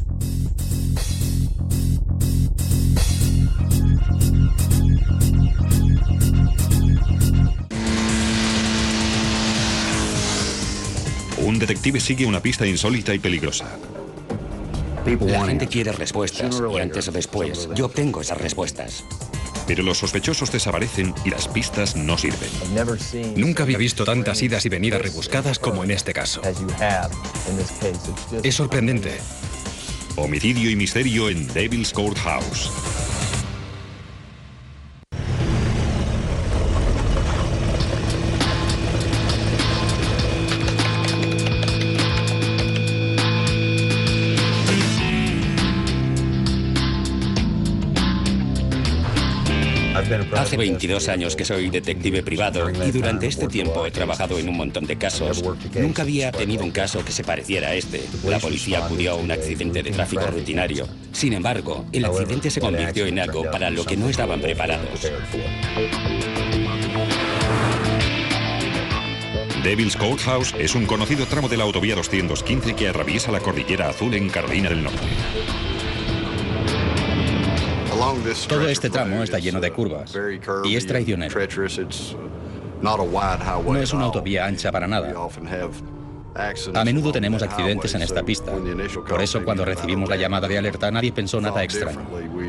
Un detective sigue una pista insólita y peligrosa. La gente quiere respuestas y antes o después yo obtengo esas respuestas. Pero los sospechosos desaparecen y las pistas no sirven. Nunca había visto tantas idas y venidas rebuscadas como en este caso. Es sorprendente. Homicidio y misterio en Devil's Courthouse. Hace 22 años que soy detective privado y durante este tiempo he trabajado en un montón de casos. Nunca había tenido un caso que se pareciera a este. La policía acudió a un accidente de tráfico rutinario. Sin embargo, el accidente se convirtió en algo para lo que no estaban preparados. Devil's Courthouse es un conocido tramo de la autovía 215 que atraviesa la Cordillera Azul en Carolina del Norte. Todo este tramo está lleno de curvas y es traicionero. No es una autovía ancha para nada. A menudo tenemos accidentes en esta pista. Por eso, cuando recibimos la llamada de alerta, nadie pensó nada extraño.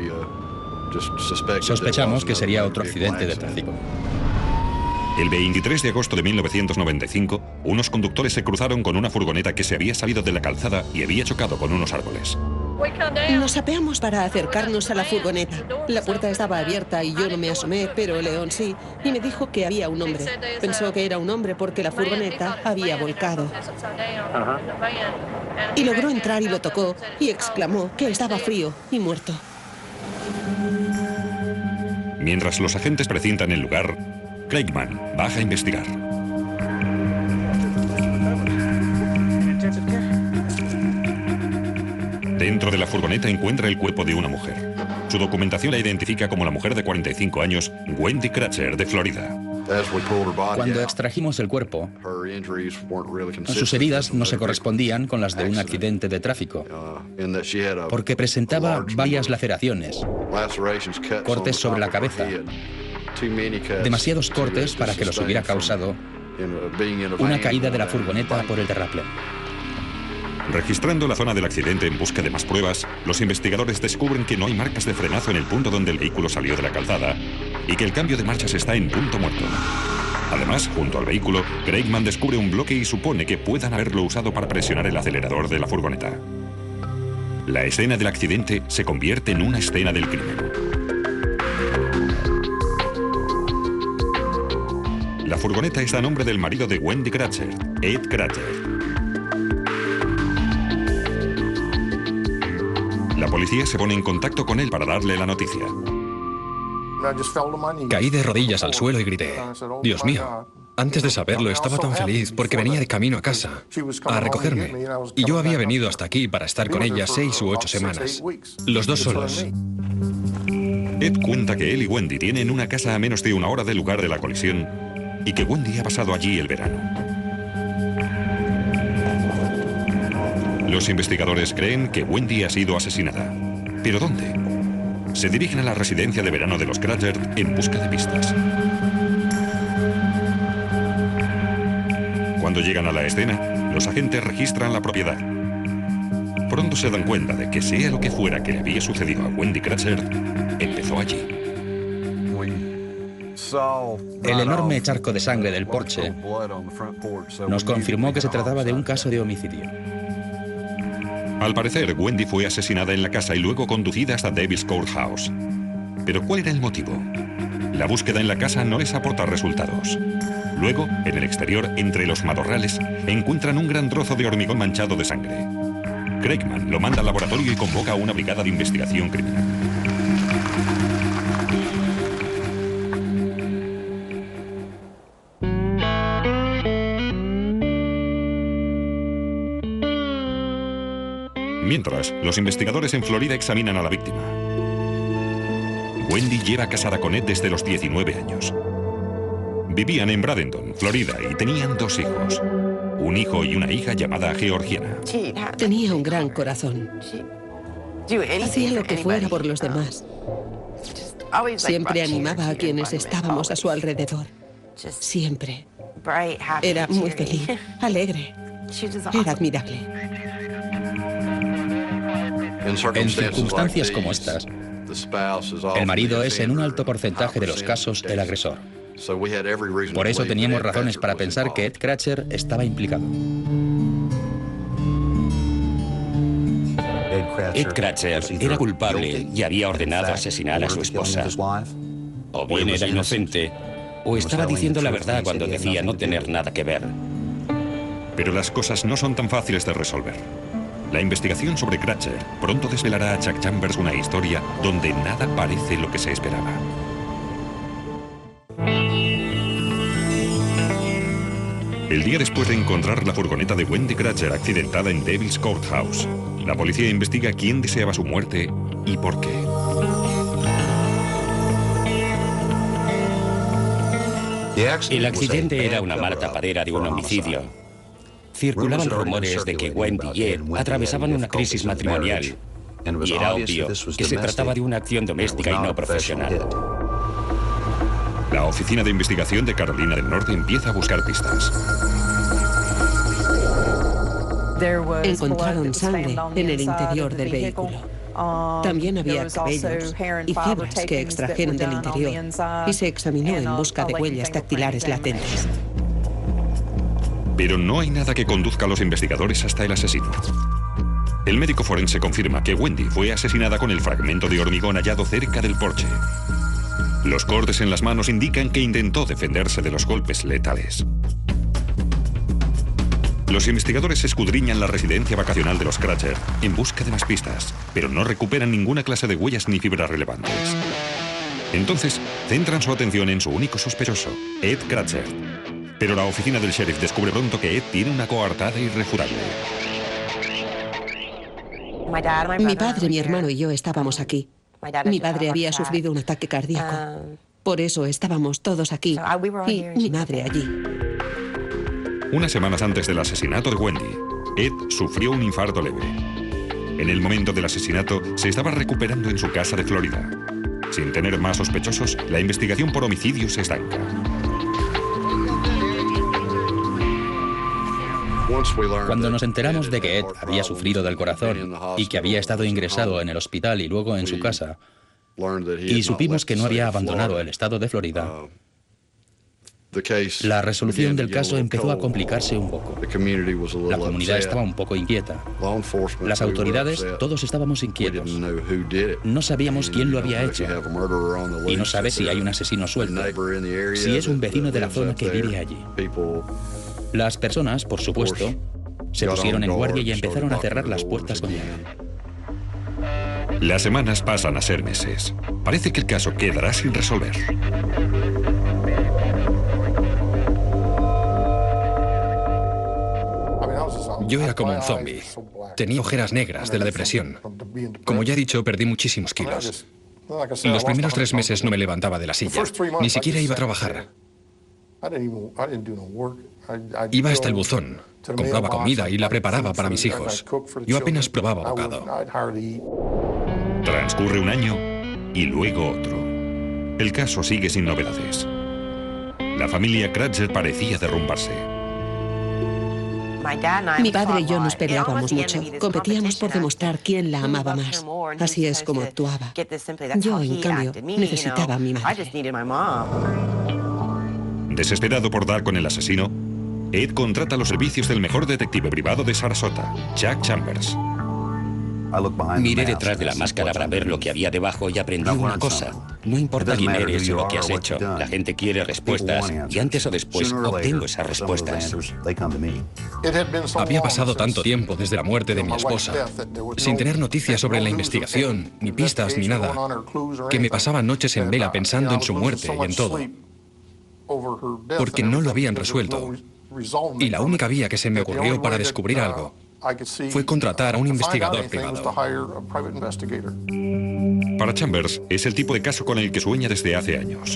Sospechamos que sería otro accidente de tráfico. El 23 de agosto de 1995, unos conductores se cruzaron con una furgoneta que se había salido de la calzada y había chocado con unos árboles. Nos apeamos para acercarnos a la furgoneta. La puerta estaba abierta y yo no me asomé, pero León sí, y me dijo que había un hombre. Pensó que era un hombre porque la furgoneta había volcado. Y logró entrar y lo tocó y exclamó que estaba frío y muerto. Mientras los agentes precintan el lugar, Craigman baja a investigar. Dentro de la furgoneta encuentra el cuerpo de una mujer. Su documentación la identifica como la mujer de 45 años, Wendy Kratzer, de Florida. Cuando extrajimos el cuerpo, sus heridas no se correspondían con las de un accidente de tráfico, porque presentaba varias laceraciones, cortes sobre la cabeza, demasiados cortes para que los hubiera causado una caída de la furgoneta por el terraplén. Registrando la zona del accidente en busca de más pruebas, los investigadores descubren que no hay marcas de frenazo en el punto donde el vehículo salió de la calzada y que el cambio de marchas está en punto muerto. Además, junto al vehículo, Craigman descubre un bloque y supone que puedan haberlo usado para presionar el acelerador de la furgoneta. La escena del accidente se convierte en una escena del crimen. La furgoneta está a nombre del marido de Wendy Kratzer, Ed Kratzer. La policía se pone en contacto con él para darle la noticia. Caí de rodillas al suelo y grité: Dios mío. Antes de saberlo estaba tan feliz porque venía de camino a casa a recogerme. Y yo había venido hasta aquí para estar con ella 6 u 8 semanas. Los dos solos. Ed cuenta que él y Wendy tienen una casa a menos de una hora del lugar de la colisión y que Wendy ha pasado allí el verano. Los investigadores creen que Wendy ha sido asesinada. ¿Pero dónde? Se dirigen a la residencia de verano de los Kratzer en busca de pistas. Cuando llegan a la escena, los agentes registran la propiedad. Pronto se dan cuenta de que sea lo que fuera que le había sucedido a Wendy Kratzer, empezó allí. El enorme charco de sangre del porche nos confirmó que se trataba de un caso de homicidio. Al parecer, Wendy fue asesinada en la casa y luego conducida hasta Devil's Courthouse. ¿Pero cuál era el motivo? La búsqueda en la casa no les aporta resultados. Luego, en el exterior, entre los matorrales, encuentran un gran trozo de hormigón manchado de sangre. Craigman lo manda al laboratorio y convoca a una brigada de investigación criminal. Mientras, los investigadores en Florida examinan a la víctima. Wendy lleva casada con Ed desde los 19 años. Vivían en Bradenton, Florida, y tenían 2 hijos. Un hijo y una hija llamada Georgiana. Tenía un gran corazón. Hacía lo que fuera por los demás. Siempre animaba a quienes estábamos a su alrededor. Siempre. Era muy feliz, alegre. Era admirable. En circunstancias como estas, el marido es en un alto porcentaje de los casos el agresor. Por eso teníamos razones para pensar que Ed Crutcher estaba implicado. Ed Crutcher era culpable y había ordenado asesinar a su esposa. O bien era inocente, o estaba diciendo la verdad cuando decía no tener nada que ver. Pero las cosas no son tan fáciles de resolver. La investigación sobre Crutcher pronto desvelará a Chuck Chambers una historia donde nada parece lo que se esperaba. El día después de encontrar la furgoneta de Wendy Crutcher accidentada en Devil's Courthouse, la policía investiga quién deseaba su muerte y por qué. El accidente era una mala tapadera de un homicidio. Circulaban rumores de que Wendy y Ed atravesaban una crisis matrimonial y era obvio que se trataba de una acción doméstica y no profesional. La Oficina de Investigación de Carolina del Norte empieza a buscar pistas. Encontraron sangre en el interior del vehículo. También había cabellos y fibras que extrajeron del interior y se examinó en busca de huellas dactilares latentes. Pero no hay nada que conduzca a los investigadores hasta el asesino. El médico forense confirma que Wendy fue asesinada con el fragmento de hormigón hallado cerca del porche. Los cortes en las manos indican que intentó defenderse de los golpes letales. Los investigadores escudriñan la residencia vacacional de los Crutcher en busca de más pistas, pero no recuperan ninguna clase de huellas ni fibras relevantes. Entonces, centran su atención en su único sospechoso, Ed Crutcher. Pero la oficina del sheriff descubre pronto que Ed tiene una coartada irrefutable. Mi padre, mi hermano y yo estábamos aquí. Mi padre había sufrido un ataque cardíaco. Por eso estábamos todos aquí y mi madre allí. Unas semanas antes del asesinato de Wendy, Ed sufrió un infarto leve. En el momento del asesinato, se estaba recuperando en su casa de Florida. Sin tener más sospechosos, la investigación por homicidio se estanca. Cuando nos enteramos de que Ed había sufrido del corazón y que había estado ingresado en el hospital y luego en su casa, y supimos que no había abandonado el estado de Florida, la resolución del caso empezó a complicarse un poco. La comunidad estaba un poco inquieta. Las autoridades, todos estábamos inquietos. No sabíamos quién lo había hecho. Y no sabe si hay un asesino suelto, si es un vecino de la zona que vive allí. Las personas, por supuesto, se pusieron en guardia y empezaron a cerrar las puertas con llave. Las semanas pasan a ser meses. Parece que el caso quedará sin resolver. Yo era como un zombie. Tenía ojeras negras de la depresión. Como ya he dicho, perdí muchísimos kilos. Los primeros 3 meses no me levantaba de la silla. Ni siquiera iba a trabajar. Iba hasta el buzón, compraba comida y la preparaba para mis hijos. Yo apenas probaba bocado. Transcurre un año y luego otro. El caso sigue sin novedades. La familia Crutcher parecía derrumbarse. Mi padre y yo nos peleábamos mucho. Competíamos por demostrar quién la amaba más. Así es como actuaba. Yo, en cambio, necesitaba a mi madre. Desesperado por dar con el asesino, Ed contrata los servicios del mejor detective privado de Sarasota, Chuck Chambers. Miré detrás de la máscara para ver lo que había debajo y aprendí una cosa. No importa quién eres o lo que has hecho, la gente quiere respuestas y antes o después obtengo esas respuestas. Había pasado tanto tiempo desde la muerte de mi esposa, sin tener noticias sobre la investigación, ni pistas, ni nada, que me pasaba noches en vela pensando en su muerte y en todo, porque no lo habían resuelto. Y la única vía que se me ocurrió para descubrir algo fue contratar a un investigador privado. Para Chambers, es el tipo de caso con el que sueña desde hace años.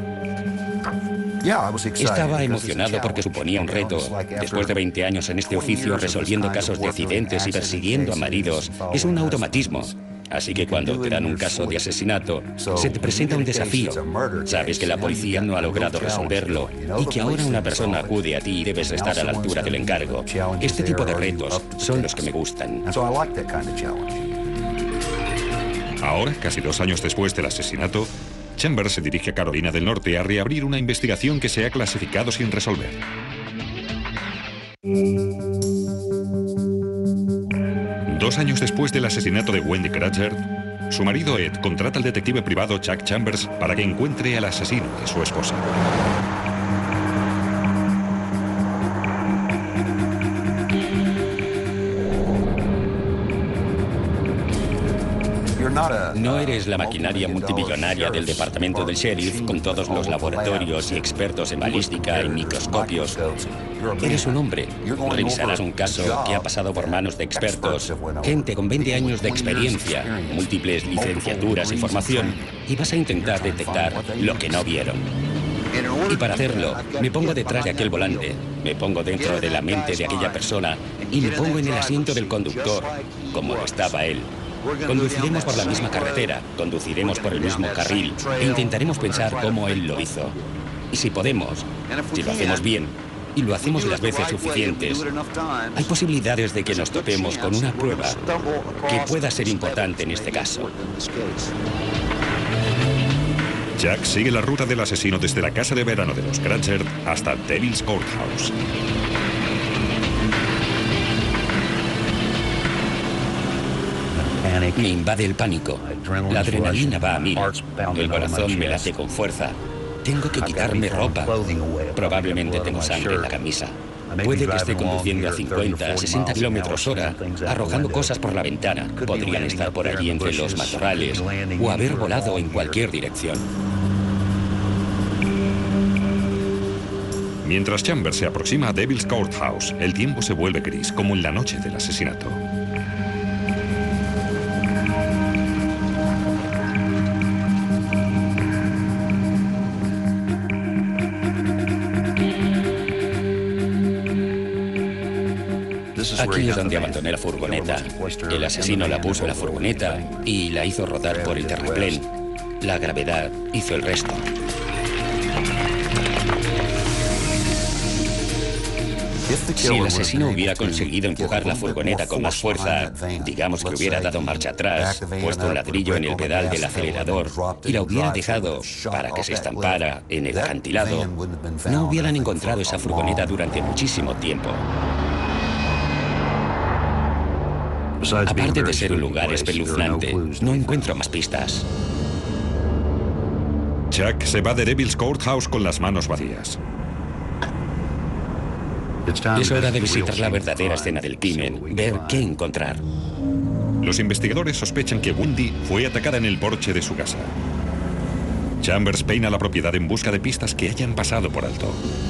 Estaba emocionado porque suponía un reto. Después de 20 años en este oficio, resolviendo casos de accidentes y persiguiendo a maridos, es un automatismo. Así que cuando te dan un caso de asesinato, se te presenta un desafío. Sabes que la policía no ha logrado resolverlo y que ahora una persona acude a ti y debes estar a la altura del encargo. Este tipo de retos son los que me gustan. Ahora, casi 2 años después del asesinato, Chambers se dirige a Carolina del Norte a reabrir una investigación que se ha clasificado sin resolver. 2 años después del asesinato de Wendy Cratchit, su marido Ed contrata al detective privado Chuck Chambers para que encuentre al asesino de su esposa. No eres la maquinaria multimillonaria del departamento del sheriff con todos los laboratorios y expertos en balística y microscopios. Eres un hombre. Revisarás un caso que ha pasado por manos de expertos, gente con 20 años de experiencia, múltiples licenciaturas y formación, y vas a intentar detectar lo que no vieron. Y para hacerlo, me pongo detrás de aquel volante, me pongo dentro de la mente de aquella persona y me pongo en el asiento del conductor, como lo estaba él. Conduciremos por la misma carretera, conduciremos por el mismo carril e intentaremos pensar cómo él lo hizo. Y si podemos, si lo hacemos bien, y lo hacemos las veces suficientes, hay posibilidades de que nos topemos con una prueba que pueda ser importante en este caso. Jack sigue la ruta del asesino desde la casa de verano de los Cratchit hasta Devil's Courthouse. Me invade el pánico. La adrenalina va a 1000. El corazón me late con fuerza. Tengo que quitarme ropa. Probablemente tengo sangre en la camisa. Puede que esté conduciendo a 50, 60 kilómetros hora, arrojando cosas por la ventana. Podrían estar por allí entre los matorrales o haber volado en cualquier dirección. Mientras Chambers se aproxima a Devil's Courthouse, el tiempo se vuelve gris, como en la noche del asesinato. Aquí es donde abandoné la furgoneta. El asesino la puso en la furgoneta y la hizo rodar por el terraplén. La gravedad hizo el resto. Si el asesino hubiera conseguido empujar la furgoneta con más fuerza, digamos que hubiera dado marcha atrás, puesto un ladrillo en el pedal del acelerador y la hubiera dejado para que se estampara en el acantilado, no hubieran encontrado esa furgoneta durante muchísimo tiempo. Aparte de ser un lugar espeluznante, no encuentro más pistas. Chuck se va de Devil's Courthouse con las manos vacías. Es hora de visitar la verdadera escena del crimen, ver qué encontrar. Los investigadores sospechan que Wendy fue atacada en el porche de su casa. Chambers peina la propiedad en busca de pistas que hayan pasado por alto.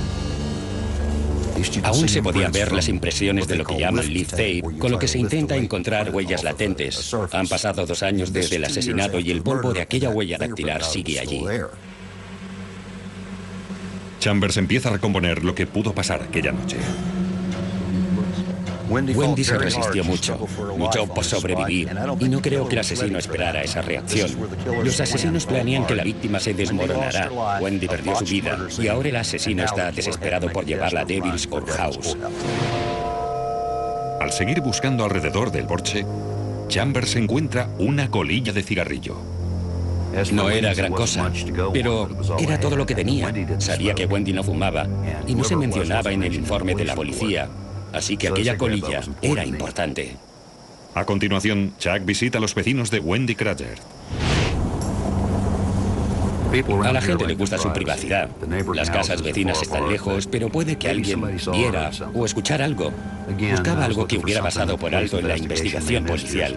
Aún se podían ver las impresiones de lo que llaman lift tape, con lo que se intenta encontrar huellas latentes. Han pasado 2 años desde el asesinato y el polvo de aquella huella dactilar sigue allí. Chambers empieza a recomponer lo que pudo pasar aquella noche. Wendy se resistió mucho por sobrevivir, y no creo que el asesino esperara esa reacción. Los asesinos planean que la víctima se desmoronará. Wendy perdió su vida, y ahora el asesino está desesperado por llevarla a Devil's Courthouse. Al seguir buscando alrededor del porche, Chambers encuentra una colilla de cigarrillo. No era gran cosa, pero era todo lo que tenía. Sabía que Wendy no fumaba, y no se mencionaba en el informe de la policía. Así que aquella colilla era importante. A continuación, Chuck visita a los vecinos de Wendy Cratchit. A la gente le gusta su privacidad. Las casas vecinas están lejos, pero puede que alguien viera o escuchara algo. Buscaba algo que hubiera pasado por alto en la investigación policial.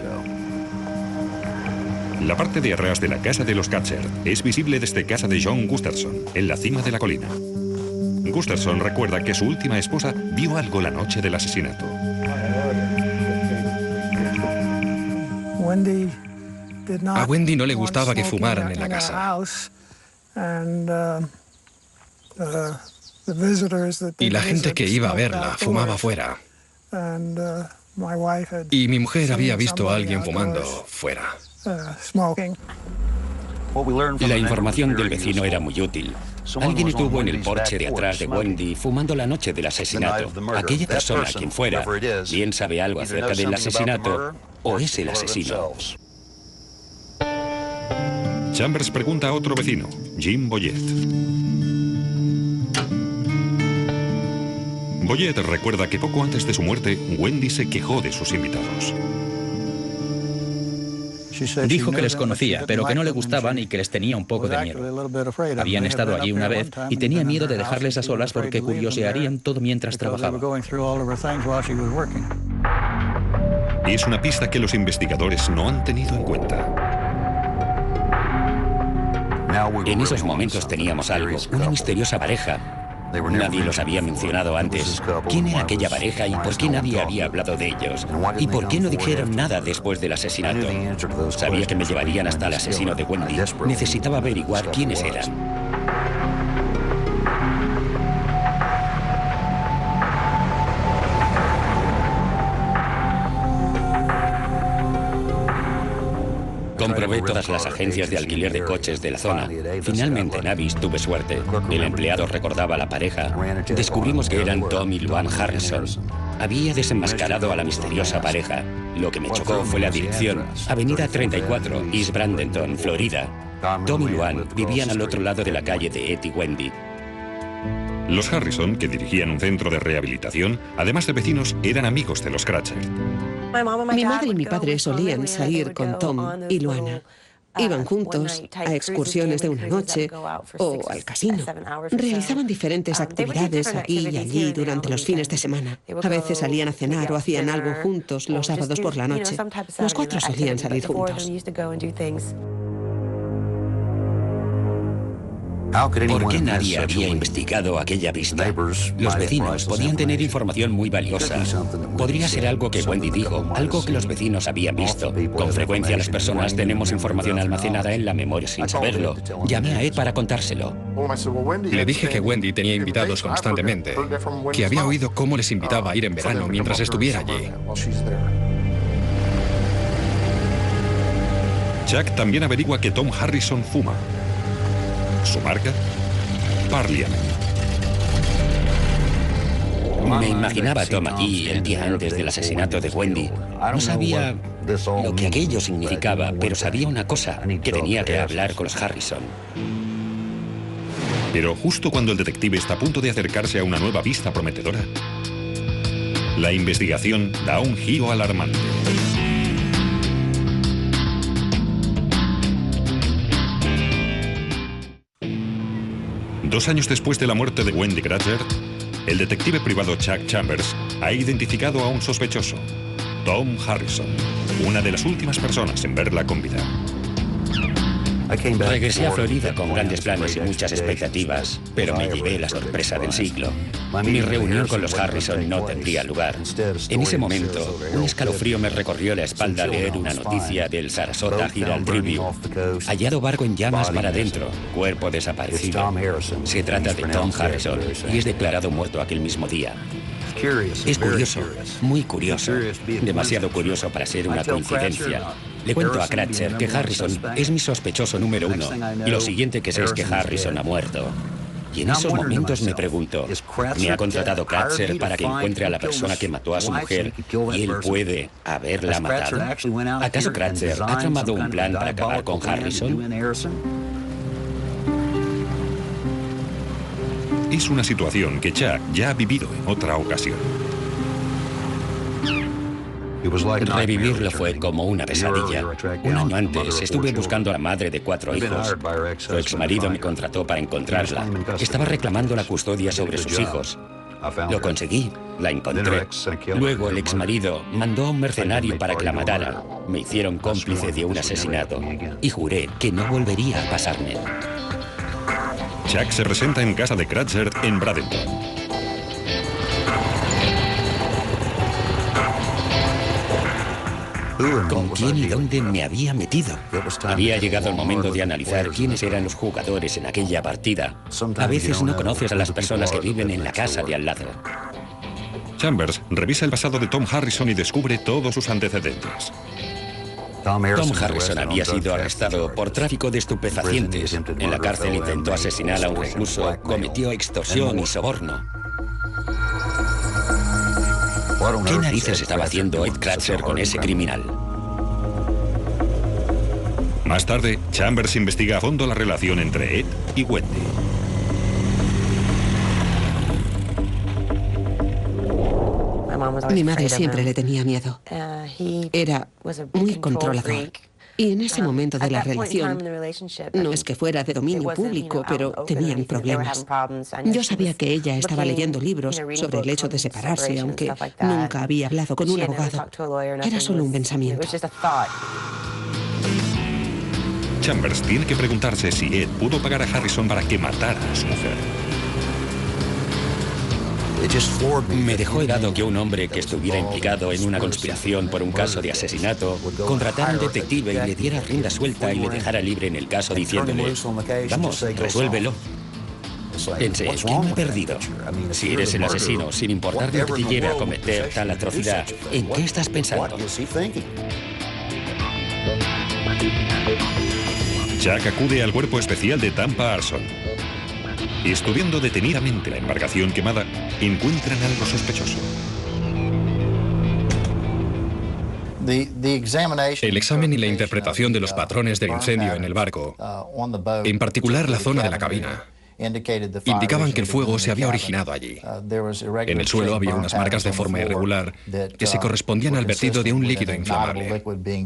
La parte de atrás de la casa de los Cratchit es visible desde casa de John Gusterson, en la cima de la colina. Gusterson recuerda que su última esposa vio algo la noche del asesinato. A Wendy no le gustaba que fumaran en la casa. Y la gente que iba a verla fumaba fuera. Y mi mujer había visto a alguien fumando fuera. La información del vecino era muy útil. Alguien estuvo en el porche de atrás de Wendy fumando la noche del asesinato. Aquella persona, quien fuera, bien sabe algo acerca del asesinato o es el asesino. Chambers pregunta a otro vecino, Jim Boyett. Boyett recuerda que poco antes de su muerte, Wendy se quejó de sus invitados. Dijo que les conocía, pero que no le gustaban y que les tenía un poco de miedo. Habían estado allí una vez y tenía miedo de dejarles a solas porque curiosearían todo mientras trabajaba. Y es una pista que los investigadores no han tenido en cuenta. En esos momentos teníamos algo, una misteriosa pareja. Nadie los había mencionado antes. ¿Quién era aquella pareja y por qué nadie había hablado de ellos? ¿Y por qué no dijeron nada después del asesinato? Sabía que me llevarían hasta el asesino de Wendy. Necesitaba averiguar quiénes eran. Comprobé todas las agencias de alquiler de coches de la zona. Finalmente en Avis tuve suerte. El empleado recordaba a la pareja. Descubrimos que eran Tom y Luann Harrison. Había desenmascarado a la misteriosa pareja. Lo que me chocó fue la dirección. Avenida 34, East Bradenton, Florida. Tom y Luann vivían al otro lado de la calle de Ed y Wendy. Los Harrison, que dirigían un centro de rehabilitación, además de vecinos, eran amigos de los Cratchit. Mi madre y mi padre solían salir con Tom y Luana. Iban juntos a excursiones de una noche o al casino. Realizaban diferentes actividades aquí y allí durante los fines de semana. A veces salían a cenar o hacían algo juntos los sábados por la noche. Los cuatro solían salir juntos. ¿Por qué nadie había investigado aquella pista? Los vecinos podían tener información muy valiosa. Podría ser algo que Wendy dijo, algo que los vecinos habían visto. Con frecuencia las personas tenemos información almacenada en la memoria sin saberlo. Llamé a Ed para contárselo. Le dije que Wendy tenía invitados constantemente, que había oído cómo les invitaba a ir en verano mientras estuviera allí. Chuck también averigua que Tom Harrison fuma. Su marca, Parliament. Me imaginaba a Tom allí el día antes del asesinato de Wendy. No sabía lo que aquello significaba, pero sabía una cosa, que tenía que hablar con los Harrison. Pero justo cuando el detective está a punto de acercarse a una nueva pista prometedora, la investigación da un giro alarmante. Dos años después de la muerte de Wendy Cratchit, el detective privado Chuck Chambers ha identificado a un sospechoso, Tom Harrison, una de las últimas personas en verla con vida. Regresé a Florida con grandes planes y muchas expectativas, pero me llevé la sorpresa del siglo. Mi reunión con los Harrison no tendría lugar. En ese momento, un escalofrío me recorrió la espalda al leer una noticia del Sarasota Herald Tribune. Hallado barco en llamas mar adentro, cuerpo desaparecido. Se trata de Tom Harrison y es declarado muerto aquel mismo día. Es curioso, muy curioso, demasiado curioso para ser una coincidencia. Le cuento a Cratchit que Harrison es mi sospechoso número uno y lo siguiente que sé es que Harrison ha muerto. Y en esos momentos me pregunto, ¿me ha contratado Cratchit para que encuentre a la persona que mató a su mujer y él puede haberla matado? ¿Acaso Cratchit ha tramado un plan para acabar con Harrison? Es una situación que Chuck ya ha vivido en otra ocasión. Revivirlo fue como una pesadilla. Un año antes estuve buscando a la madre de 4 hijos. Su exmarido me contrató para encontrarla. Estaba reclamando la custodia sobre sus hijos. Lo conseguí, la encontré. Luego el exmarido mandó a un mercenario para que la matara. Me hicieron cómplice de un asesinato y juré que no volvería a pasarme. Chuck se presenta en casa de Cratchit en Bradenton. ¿Con quién y dónde me había metido? Había llegado el momento de analizar quiénes eran los jugadores en aquella partida. A veces no conoces a las personas que viven en la casa de al lado. Chambers revisa el pasado de Tom Harrison y descubre todos sus antecedentes. Tom Harrison había sido arrestado por tráfico de estupefacientes. En la cárcel intentó asesinar a un recluso, cometió extorsión y soborno. ¿Qué narices estaba haciendo Ed Kratzer con ese criminal? Más tarde, Chambers investiga a fondo la relación entre Ed y Wendy. Mi madre siempre le tenía miedo. Era muy controlador. Y en ese momento de la relación, no es que fuera de dominio público, pero tenían problemas. Yo sabía que ella estaba leyendo libros sobre el hecho de separarse, aunque nunca había hablado con un abogado. Era solo un pensamiento. Chambers tiene que preguntarse si Ed pudo pagar a Harrison para que matara a su mujer. Me dejó helado que un hombre que estuviera implicado en una conspiración por un caso de asesinato contratara a un detective y le diera rienda suelta y le dejara libre en el caso diciéndole: vamos, resuélvelo. Pensé, ¿qué me he perdido? Si eres el asesino, sin importar lo que te lleve a cometer tal atrocidad, ¿en qué estás pensando? Chuck acude al cuerpo especial de Tampa Arson. Estudiando detenidamente la embarcación quemada, encuentran algo sospechoso. El examen y la interpretación de los patrones del incendio en el barco, en particular la zona de la cabina, indicaban que el fuego se había originado allí. En el suelo había unas marcas de forma irregular que se correspondían al vertido de un líquido inflamable.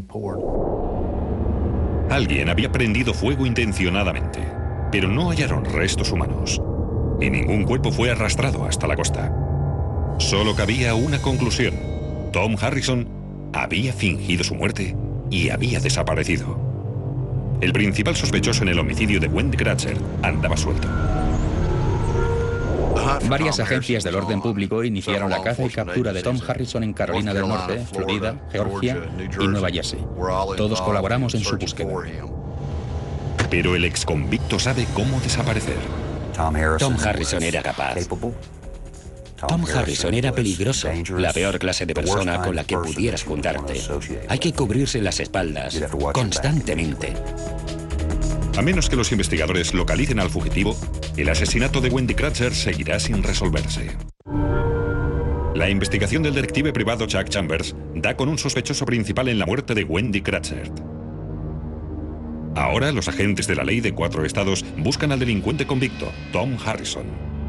Alguien había prendido fuego intencionadamente, pero no hallaron restos humanos. Y ningún cuerpo fue arrastrado hasta la costa. Solo cabía una conclusión. Tom Harrison había fingido su muerte y había desaparecido. El principal sospechoso en el homicidio de Wendy Kratzer andaba suelto. Varias agencias del orden público iniciaron la caza y captura de Tom Harrison en Carolina del Norte, Florida, Georgia y Nueva Jersey. Todos colaboramos en su búsqueda. Pero el exconvicto sabe cómo desaparecer. Tom Harrison era capaz. Tom Harrison era peligroso, la peor clase de persona con la que pudieras juntarte. Hay que cubrirse las espaldas constantemente. A menos que los investigadores localicen al fugitivo, el asesinato de Wendy Kratzer seguirá sin resolverse. La investigación del detective privado Chuck Chambers da con un sospechoso principal en la muerte de Wendy Kratzer. Ahora los agentes de la ley de 4 estados buscan al delincuente convicto, Tom Harrison.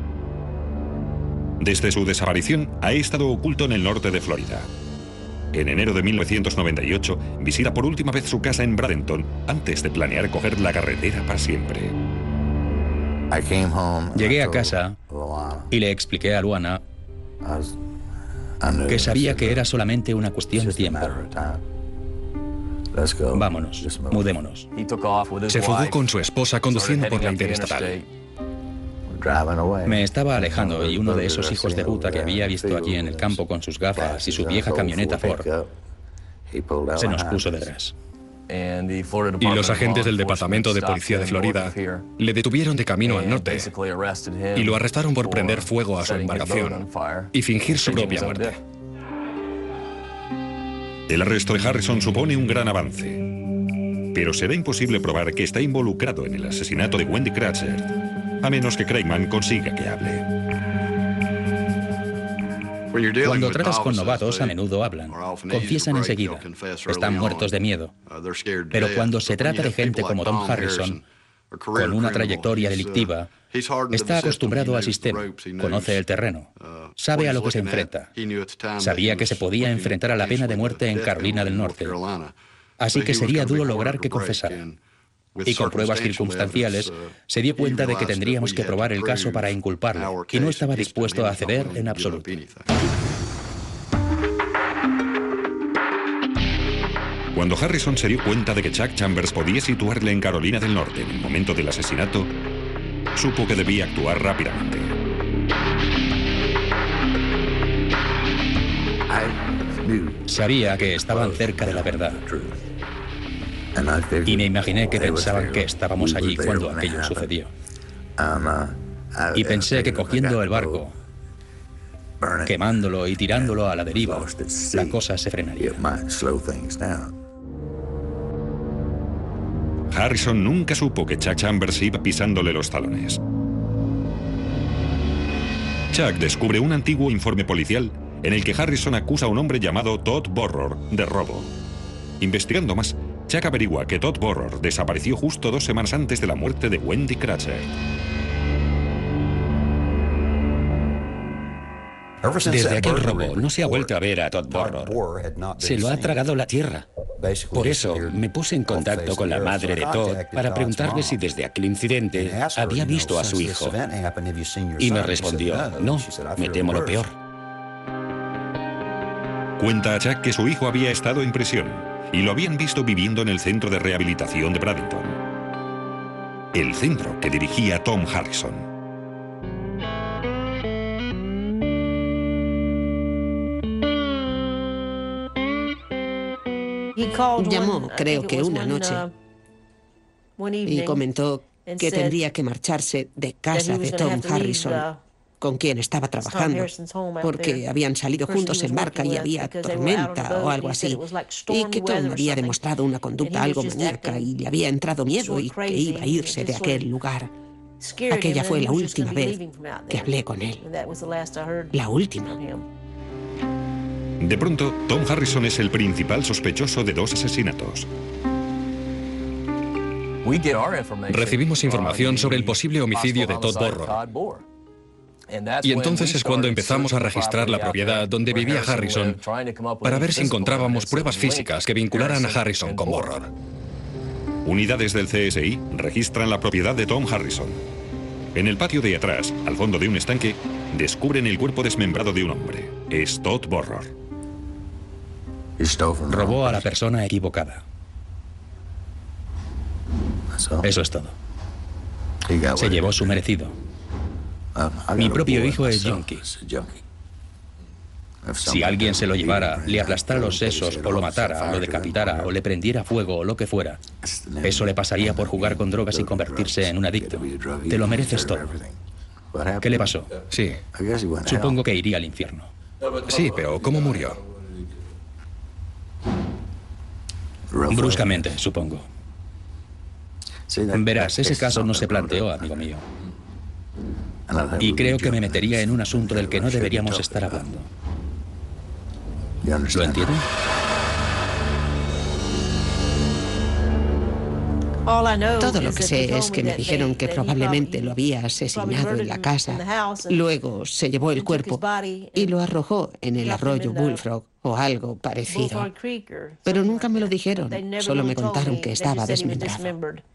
Desde su desaparición ha estado oculto en el norte de Florida. En enero de 1998 visita por última vez su casa en Bradenton antes de planear coger la carretera para siempre. Llegué a casa y le expliqué a Luana que sabía que era solamente una cuestión de tiempo. Vámonos, mudémonos. Se fugó con su esposa conduciendo por la interestatal. Me estaba alejando y uno de esos hijos de puta que había visto allí en el campo con sus gafas y su vieja camioneta Ford se nos puso detrás. Y los agentes del Departamento de Policía de Florida le detuvieron de camino al norte y lo arrestaron por prender fuego a su embarcación y fingir su propia muerte. El arresto de Harrison supone un gran avance, pero será imposible probar que está involucrado en el asesinato de Wendy Kratzer, a menos que Craigman consiga que hable. Cuando tratas con novatos, a menudo hablan, confiesan enseguida, están muertos de miedo. Pero cuando se trata de gente como Tom Harrison, con una trayectoria delictiva, está acostumbrado al sistema, conoce el terreno, sabe a lo que se enfrenta. Sabía que se podía enfrentar a la pena de muerte en Carolina del Norte, así que sería duro lograr que confesara. Y con pruebas circunstanciales, se dio cuenta de que tendríamos que probar el caso para inculparlo, y no estaba dispuesto a ceder en absoluto. Cuando Harrison se dio cuenta de que Chuck Chambers podía situarle en Carolina del Norte en el momento del asesinato, supo que debía actuar rápidamente. Sabía que estaban cerca de la verdad. Y me imaginé que pensaban que estábamos allí cuando aquello sucedió. Y pensé que cogiendo el barco quemándolo y tirándolo a la deriva, la cosa se frenaría. Harrison nunca supo que Chuck Chambers iba pisándole los talones. Chuck descubre un antiguo informe policial en el que Harrison acusa a un hombre llamado Todd Borror de robo. Investigando más, Chuck averigua que Todd Borror desapareció justo 2 semanas antes de la muerte de Wendy Kratzer. Desde aquel robo no se ha vuelto a ver a Todd Borror. Se lo ha tragado la tierra. Por eso me puse en contacto con la madre de Todd para preguntarle si desde aquel incidente había visto a su hijo. Y me respondió, no, me temo lo peor. Cuenta a Chuck que su hijo había estado en prisión y lo habían visto viviendo en el centro de rehabilitación de Bradenton. El centro que dirigía Tom Harrison. Llamó, creo que una noche, y comentó que tendría que marcharse de casa de Tom Harrison, con quien estaba trabajando, porque habían salido juntos en barca y había tormenta o algo así, y que Tom había demostrado una conducta algo maníaca y le había entrado miedo y que iba a irse de aquel lugar. Aquella fue la última vez que hablé con él. La última. De pronto, Tom Harrison es el principal sospechoso de 2 asesinatos. Recibimos información sobre el posible homicidio de Todd Borror. Y entonces es cuando empezamos a registrar la propiedad donde vivía Harrison para ver si encontrábamos pruebas físicas que vincularan a Harrison con Borror. Unidades del CSI registran la propiedad de Tom Harrison. En el patio de atrás, al fondo de un estanque, descubren el cuerpo desmembrado de un hombre. Es Todd Borror. Robó a la persona equivocada. Eso es todo. Se llevó su merecido. Mi propio hijo es yonki. Si alguien se lo llevara, le aplastara los sesos o lo matara, lo decapitara o le prendiera fuego o lo que fuera, eso le pasaría por jugar con drogas y convertirse en un adicto. Te lo mereces todo. ¿Qué le pasó? Sí. Supongo que iría al infierno. Sí, pero ¿cómo murió? Bruscamente, supongo. Verás, ese caso no se planteó, amigo mío. Y creo que me metería en un asunto del que no deberíamos estar hablando. ¿Lo entienden? Todo lo que sé es que me dijeron que probablemente lo había asesinado en la casa. Luego se llevó el cuerpo y lo arrojó en el arroyo Bullfrog o algo parecido. Pero nunca me lo dijeron, solo me contaron que estaba desmembrado.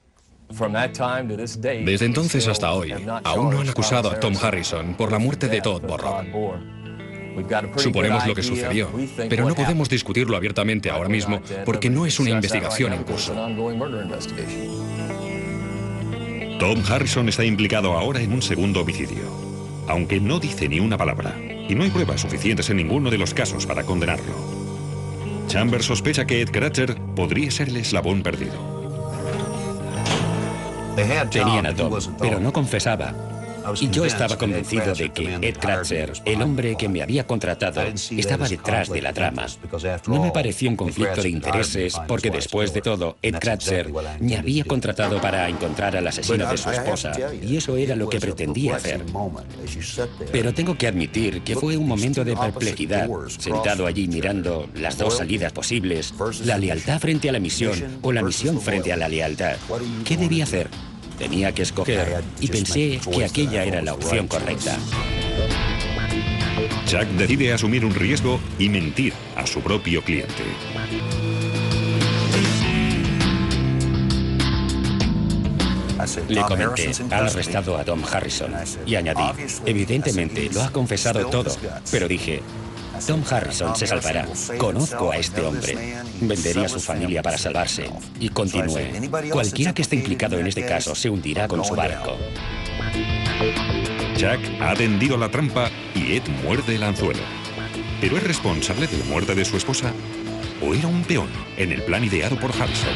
Desde entonces hasta hoy, aún no han acusado a Tom Harrison por la muerte de Todd Borror. Suponemos lo que sucedió, pero no podemos discutirlo abiertamente ahora mismo porque no es una investigación en curso. Tom Harrison está implicado ahora en un segundo homicidio, aunque no dice ni una palabra, y no hay pruebas suficientes en ninguno de los casos para condenarlo. Chambers sospecha que Ed Kratzer podría ser el eslabón perdido. Tenían a Tom, pero no confesaba. Y yo estaba convencido de que Ed Kratzer, el hombre que me había contratado, estaba detrás de la trama. No me pareció un conflicto de intereses porque después de todo, Ed Kratzer me había contratado para encontrar al asesino de su esposa y eso era lo que pretendía hacer. Pero tengo que admitir que fue un momento de perplejidad, sentado allí mirando las 2 salidas posibles, la lealtad frente a la misión o la misión frente a la lealtad. ¿Qué debía hacer? Tenía que escoger y pensé que aquella era la opción correcta. Chuck decide asumir un riesgo y mentir a su propio cliente. Le comenté, han arrestado a Tom Harrison y añadí, evidentemente lo ha confesado todo, pero dije, Tom Harrison se salvará. Conozco a este hombre. Vendería a su familia para salvarse. Y continué. Cualquiera que esté implicado en este caso se hundirá con su barco. Chuck ha tendido la trampa y Ed muerde el anzuelo. ¿Pero es responsable de la muerte de su esposa? ¿O era un peón en el plan ideado por Harrison?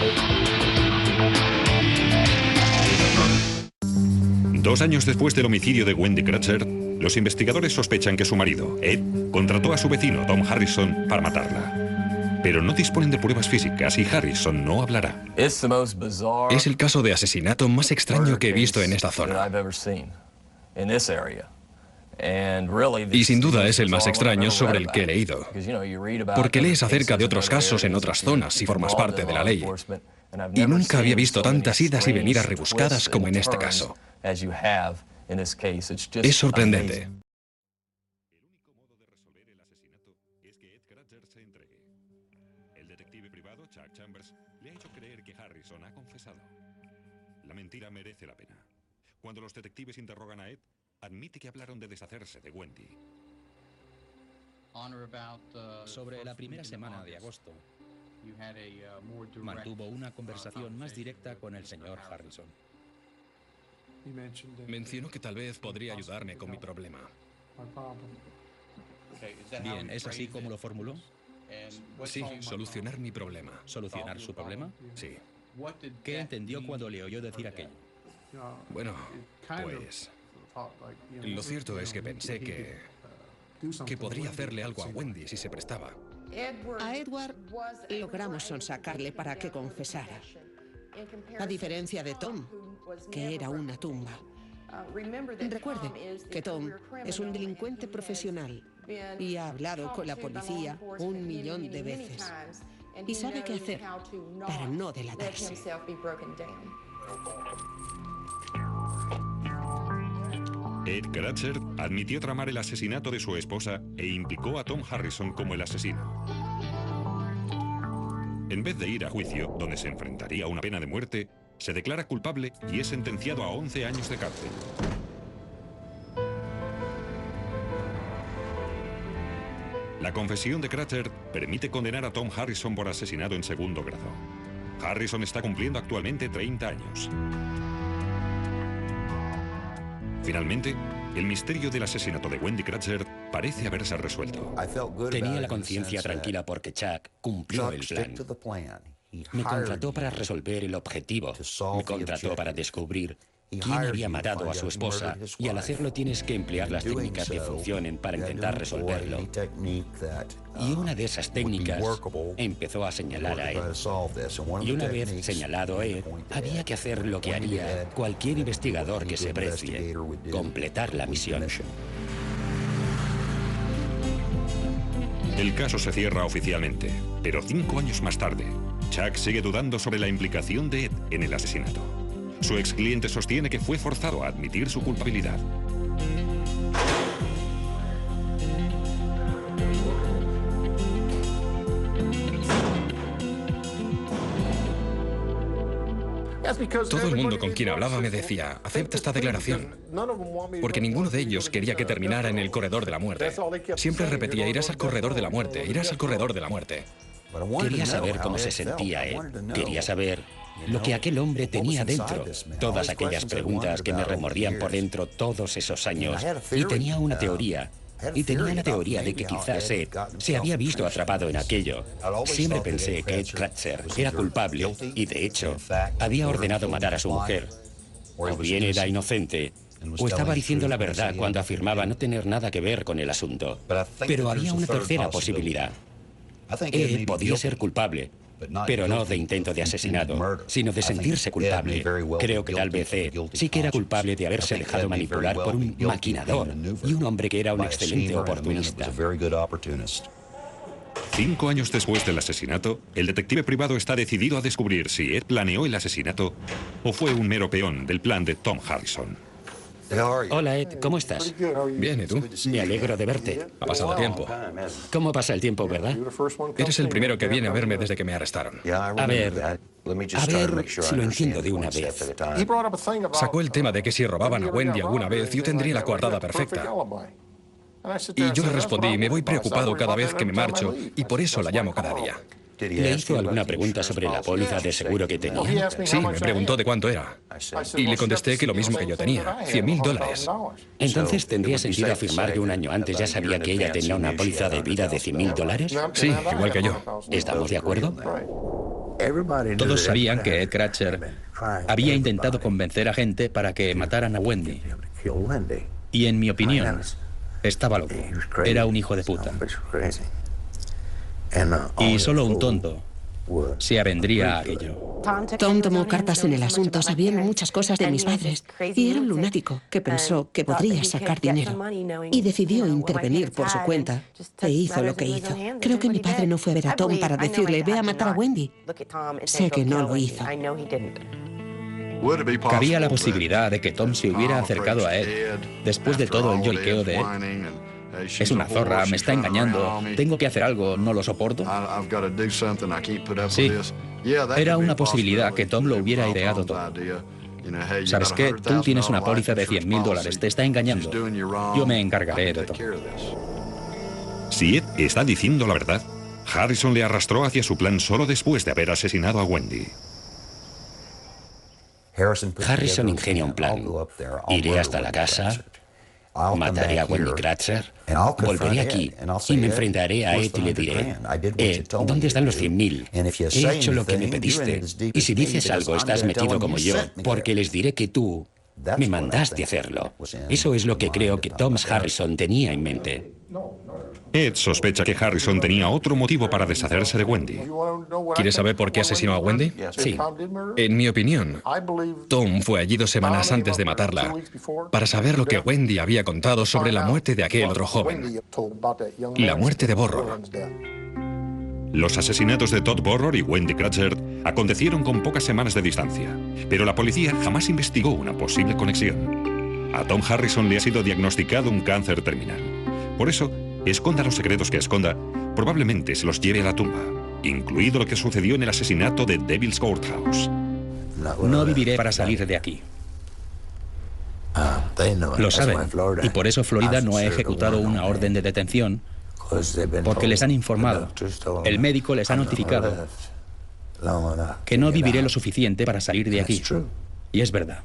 2 años después del homicidio de Wendy Kratzer, Los investigadores sospechan que su marido, Ed, contrató a su vecino, Tom Harrison, para matarla. Pero no disponen de pruebas físicas y Harrison no hablará. Es el caso de asesinato más extraño que he visto en esta zona. Y sin duda es el más extraño sobre el que he leído. Porque lees acerca de otros casos en otras zonas si formas parte de la ley. Y nunca había visto tantas idas y venidas rebuscadas como en este caso. Es sorprendente. El único modo de resolver el asesinato es que Ed Crutcher se entregue. El detective privado Chuck Chambers le ha hecho creer que Harrison ha confesado. La mentira merece la pena. Cuando los detectives interrogan a Ed, admite que hablaron de deshacerse de Wendy. Sobre la primera semana de agosto, mantuvo una conversación más directa con el señor Harrison. Mencionó que tal vez podría ayudarme con mi problema. Bien, ¿es así como lo formuló? Sí, solucionar mi problema. ¿Solucionar su problema? Sí. ¿Qué entendió cuando le oyó decir aquello? Bueno, pues... Lo cierto es que pensé que podría hacerle algo a Wendy si se prestaba. A Edward logramos sonsacarle para que confesara. A diferencia de Tom, que era una tumba. Recuerde que Tom es un delincuente profesional y ha hablado con la policía 1.000.000 de veces. Y sabe qué hacer para no delatarse. Ed Crutcher admitió tramar el asesinato de su esposa e implicó a Tom Harrison como el asesino. En vez de ir a juicio, donde se enfrentaría a una pena de muerte, se declara culpable y es sentenciado a 11 años de cárcel. La confesión de Crutcher permite condenar a Tom Harrison por asesinato en segundo grado. Harrison está cumpliendo actualmente 30 años. Finalmente, el misterio del asesinato de Wendy Crutcher parece haberse resuelto. Tenía la conciencia tranquila porque Chuck cumplió el plan. Me contrató para resolver el objetivo. Me contrató para descubrir quién había matado a su esposa y al hacerlo tienes que emplear las técnicas que funcionen para intentar resolverlo. Y una de esas técnicas empezó a señalar a Ed. Y una vez señalado a Ed, había que hacer lo que haría cualquier investigador que se precie: completar la misión. El caso se cierra oficialmente, pero 5 años más tarde, Chuck sigue dudando sobre la implicación de Ed en el asesinato. Su ex cliente sostiene que fue forzado a admitir su culpabilidad. Todo el mundo con quien hablaba me decía, acepta esta declaración. Porque ninguno de ellos quería que terminara en el corredor de la muerte. Siempre repetía, irás al corredor de la muerte, irás al corredor de la muerte. Quería saber cómo se sentía Ed. Quería saber lo que aquel hombre tenía dentro. Todas aquellas preguntas que me remordían por dentro todos esos años. Y tenía una teoría. Y tenía la teoría de que quizás Ed se había visto atrapado en aquello. Siempre pensé que Ed Crutcher era culpable y, de hecho, había ordenado matar a su mujer. O bien era inocente, o estaba diciendo la verdad cuando afirmaba no tener nada que ver con el asunto. Pero había una tercera posibilidad. Ed podía ser culpable, pero no de intento de asesinato, sino de sentirse culpable. Creo que tal vez Ed sí que era culpable de haberse dejado manipular por un maquinador y un hombre que era un excelente oportunista. 5 años después del asesinato, el detective privado está decidido a descubrir si Ed planeó el asesinato o fue un mero peón del plan de Tom Harrison. Hola Ed, ¿cómo estás? Bien, ¿y tú? Me alegro de verte. Ha pasado tiempo. ¿Cómo pasa el tiempo, verdad? Eres el primero que viene a verme desde que me arrestaron. A ver si lo entiendo de una vez. Sacó el tema de que si robaban a Wendy alguna vez, yo tendría la coartada perfecta. Y yo le respondí, me voy preocupado cada vez que me marcho y por eso la llamo cada día. ¿Le hizo alguna pregunta sobre la póliza de seguro que tenía? Sí, me preguntó de cuánto era. Y le contesté que lo mismo que yo tenía, $100.000. Entonces, ¿tendría sentido afirmar que un año antes ya sabía que ella tenía una póliza de vida de $100.000? Sí, igual que yo. ¿Estamos de acuerdo? Todos sabían que Ed Crutcher había intentado convencer a gente para que mataran a Wendy. Y en mi opinión, estaba loco. Era un hijo de puta. Y solo un tonto se avendría a aquello. Tom tomó cartas en el asunto sabiendo muchas cosas de mis padres y era un lunático que pensó que podría sacar dinero y decidió intervenir por su cuenta e hizo lo que hizo. Creo que mi padre no fue a ver a Tom para decirle ve a matar a Wendy. Sé que no lo hizo. Cabía la posibilidad de que Tom se hubiera acercado a Ed después de todo el lloriqueo de Ed. Es una zorra, me está engañando, tengo que hacer algo, no lo soporto. Sí, era una posibilidad que Tom lo hubiera ideado todo. ¿Sabes qué? Tú tienes una póliza de $100.000, te está engañando. Yo me encargaré de todo. Si Ed está diciendo la verdad, Harrison le arrastró hacia su plan solo después de haber asesinado a Wendy. Harrison ingenia un plan. Iré hasta la casa, mataré a Wendy Kratzer, volveré aquí y me enfrentaré a Ed y le diré, Ed, ¿dónde están los 100.000? He hecho lo que me pediste. Y si dices algo, estás metido como yo, porque les diré que tú me mandaste hacerlo. Eso es lo que creo que Thomas Harrison tenía en mente. Ed sospecha que Harrison tenía otro motivo para deshacerse de Wendy. ¿Quieres saber por qué asesinó a Wendy? Sí. En mi opinión, Tom fue allí 2 semanas antes de matarla para saber lo que Wendy había contado sobre la muerte de aquel otro joven. La muerte de Borror. Los asesinatos de Todd Borror y Wendy Kratzer acontecieron con pocas semanas de distancia, pero la policía jamás investigó una posible conexión. A Tom Harrison le ha sido diagnosticado un cáncer terminal. Por eso, esconda los secretos que esconda, probablemente se los lleve a la tumba, incluido lo que sucedió en el asesinato de Devil's Courthouse. No viviré para salir de aquí. Lo saben, y por eso Florida no ha ejecutado una orden de detención, porque les han informado. El médico les ha notificado que no viviré lo suficiente para salir de aquí. Y es verdad.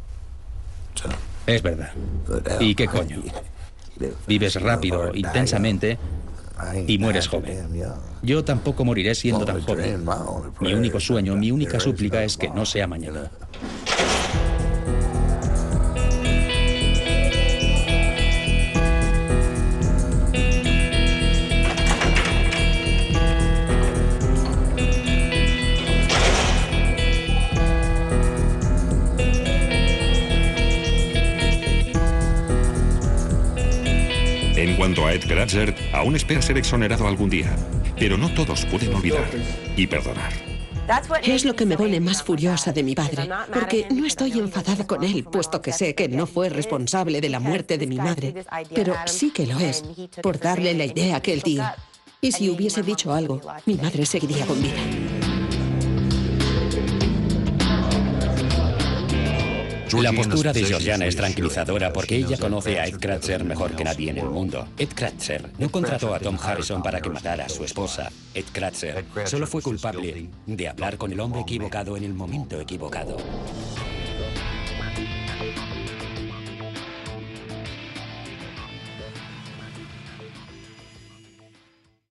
Es verdad. ¿Y qué coño? Vives rápido, intensamente, y mueres joven. Yo tampoco moriré siendo tan joven. Mi único sueño, mi única súplica es que no sea mañana. En cuanto a Ed Kratzer, aún espera ser exonerado algún día, pero no todos pueden olvidar y perdonar. Es lo que me pone más furiosa de mi padre, porque no estoy enfadada con él, puesto que sé que no fue responsable de la muerte de mi madre, pero sí que lo es, por darle la idea a aquel tío. Y si hubiese dicho algo, mi madre seguiría con vida. La postura de Georgiana es tranquilizadora porque ella conoce a Ed Kratzer mejor que nadie en el mundo. Ed Kratzer no contrató a Tom Harrison para que matara a su esposa. Ed Kratzer solo fue culpable de hablar con el hombre equivocado en el momento equivocado.